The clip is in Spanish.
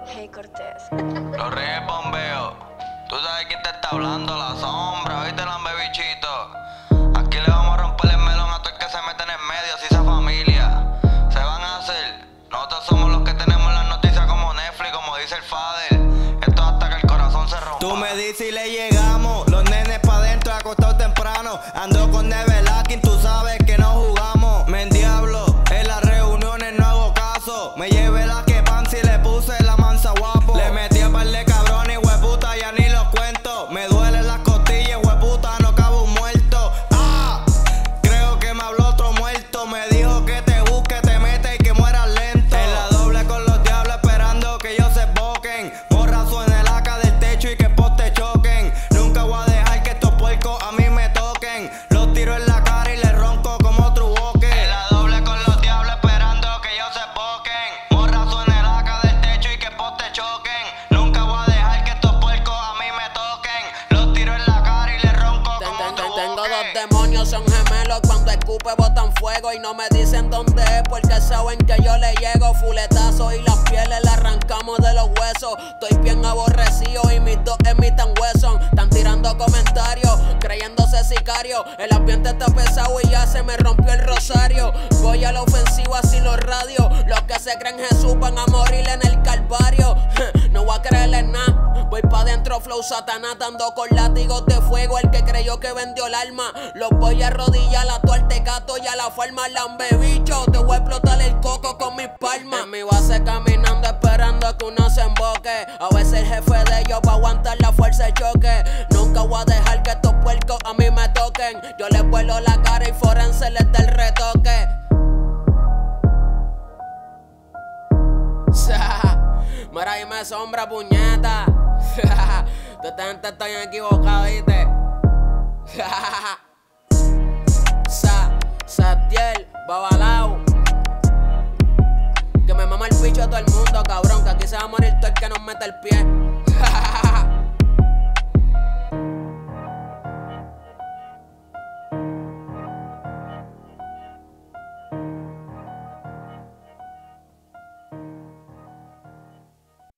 Hey Cortés. Los Reyes Bombeo. Tú sabes quién te está hablando, la sombra, ¿viste, lambebichito? Aquí le vamos a romper el melón a todo el que se mete en el medio, si esa familia. Se van a hacer. Nosotros somos los que tenemos las noticias como Netflix, como dice el Fader. Esto hasta que el corazón se rompa. Tú me dices y le llegamos. Los nenes pa' dentro, acostado temprano. Ando con Nevelakin, tú sabes que no jugamos. Me endiablo, en las reuniones no hago caso. Me llevé la que pan si le puse la mansa guapo. Le metí a par de cabrones, hueputa, ya ni los cuento. Me duelen las costillas, hueputa, no cabe un muerto. ¡Ah! Creo que me habló otro muerto. Me dijo que te busque, te mete y que mueras lento. En la doble con los diablos esperando que ellos se boquen. Morrazo en el AK del techo y que postes choquen. Nunca voy a dejar que estos puercos a mí me toquen. Los tiro en la cara y les ronco como truboque. En la doble con los diablos esperando que ellos se boquen. Morrazo en el AK del techo y que postes choquen. Nunca voy a dejar que estos puercos a mí me toquen. Los tiro en la cara y les ronco como truboque. Tengo dos demonios, son gemelos. Cuando escupe botan fuego y no me dicen dónde es porque saben que yo le llego. Fuletazo y las pieles las arrancamos de los huesos. Estoy bien aborrecido y mis dos emitan huesos. Están tirando comentarios, creyéndose sicario. El ambiente está pesado y ya se me rompió el rosario. Voy a la ofensiva sin los radios. Los que se creen Jesús van a morir en el calvario. No voy a creerle en nada. Voy pa' dentro, flow satanás, dando con látigos de fuego. El que creyó que vendió el alma, los voy a arrodillar a tu artecato y a la forma lambebicho. Te voy a explotar el coco con mis palmas. En mi base caminando esperando que uno se emboque. A veces el jefe de ellos va a aguantar la fuerza de choque. Nunca voy a dejar que estos puercos a mí me toquen. Yo les vuelo la cara y forense les da el retoque. Mira, ahí me sombra, puñeta. Esta gente está bien equivocada, ¿viste? Satiel, Babalao. Que me mama el bicho a todo el mundo, cabrón. Que aquí se va a morir todo el que nos mete el pie.